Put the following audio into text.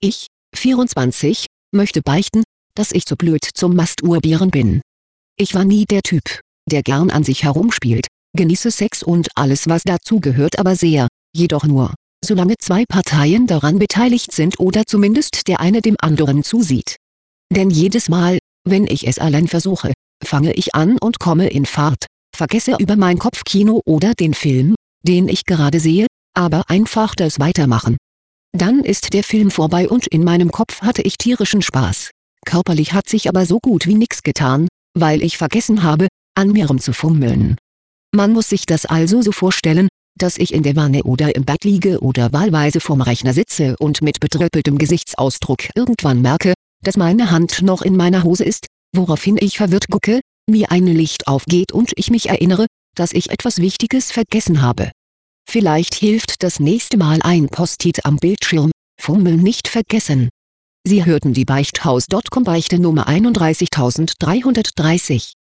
Ich, 24, möchte beichten, dass ich zu blöd zum Masturbieren bin. Ich war nie der Typ, der gern an sich herumspielt, genieße Sex und alles was dazugehört aber sehr, jedoch nur, solange zwei Parteien daran beteiligt sind oder zumindest der eine dem anderen zusieht. Denn jedes Mal, wenn ich es allein versuche, fange ich an und komme in Fahrt, vergesse über mein Kopfkino oder den Film, den ich gerade sehe, aber einfach das Weitermachen. Dann ist der Film vorbei und in meinem Kopf hatte ich tierischen Spaß. Körperlich hat sich aber so gut wie nix getan, weil ich vergessen habe, an mir rumzufummeln. Man muss sich das also so vorstellen, dass ich in der Wanne oder im Bett liege oder wahlweise vorm Rechner sitze und mit betröppeltem Gesichtsausdruck irgendwann merke, dass meine Hand noch in meiner Hose ist, woraufhin ich verwirrt gucke, mir ein Licht aufgeht und ich mich erinnere, dass ich etwas Wichtiges vergessen habe. Vielleicht hilft das nächste Mal ein Post-it am Bildschirm, Fummeln nicht vergessen. Sie hörten die Beichthaus.com Beichte Nummer 31330.